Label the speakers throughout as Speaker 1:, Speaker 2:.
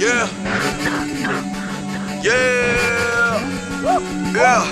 Speaker 1: Yeah. Yeah. Yeah.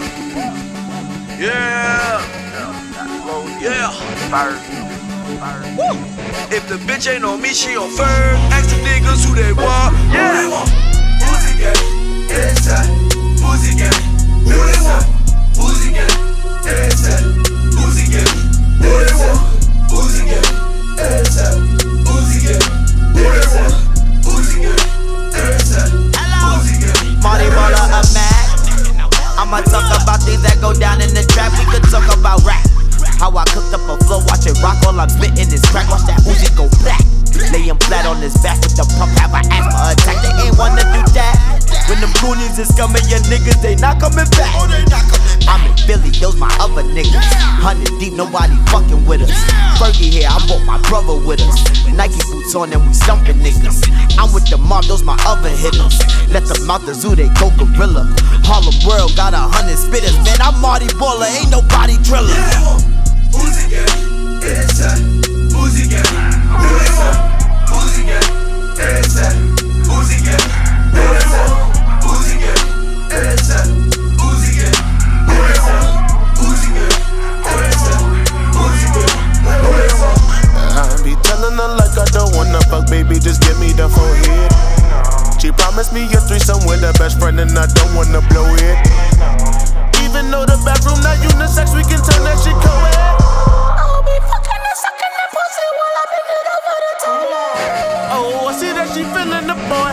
Speaker 1: Yeah. Yeah. Woo. If the bitch ain't on me, she on Ferg. Ask the niggas who they want. Yeah.
Speaker 2: Boozy gang, inside. Boozy gang, inside. Boozy gang, inside. Boozy gang, inside. Boozy gang, inside. Boozy gang, inside. Boozy gang, inside. Boozy gang.
Speaker 3: Marty Baller, I'm mad. I'ma talk about things that go down in the trap. We could talk about rap. How I cooked up a flow, watch it rock. All I'm spitting is crack. Watch that Uzi go black. Lay him flat on his back with the pump. Have an asthma attack. They ain't wanna do that. When them goonies is coming, your niggas, they not coming back. I'm in Philly, those my other niggas. 100 deep, nobody fucking with us. Fergie here, I brought my brother with us. Nike boots on and we stumping niggas. I'm with the mob, those my other hitters. Let them out the zoo, they go gorilla. Harlem World got 100 spitters. Man, I'm Marty Baller, ain't nobody driller.
Speaker 2: Boozy gang, inside. Boozy gang, inside. Boozy gang, inside. Boozy gang, inside. Boozy gang, inside. Boozy gang, inside. Boozy gang, inside. Boozy gang, inside.
Speaker 4: I be telling her like I don't wanna fuck, baby, just give me the forehead. She promised me a threesome with her best friend and I don't wanna blow it. Even though the bathroom not unisex, we can turn that shit co-ed.
Speaker 3: I'll be fucking and sucking that pussy while I bring it over the toilet.
Speaker 4: Oh, I see that she feeling the boy.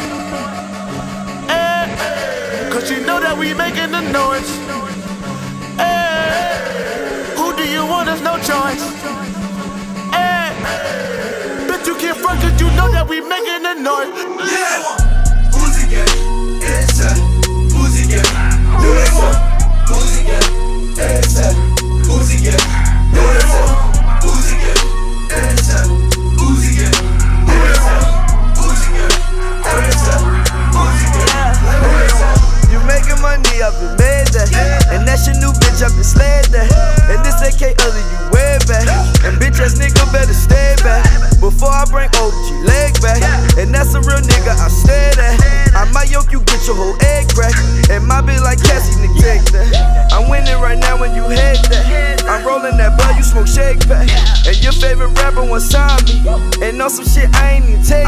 Speaker 4: Cause she know that we making the noise. Who do you want? There's no choice. Bitch, you can't front cause you know that we making the noise.
Speaker 2: Yeah. Boozy gang, inside. Boozy gang, inside. Boozy gang, inside. Boozy gang, inside. Boozy gang, inside. Boozy gang, inside. Boozy gang, inside. Boozy gang, inside.
Speaker 1: You making money, I've been made that. And that's your new bitch, I've been slayed that. And this AK other, you way back. And bitch ass nigga better stay back. Before I bring OG leg back. And that's a real nigga, I stay that. I might yoke you, get your whole egg crack. And my bitch like Cassie, nigga, take that. I'm winning right now when you hate that. I'm rolling that bud, you smoke shake pack. And your favorite rapper want sign me. And on some shit I ain't even take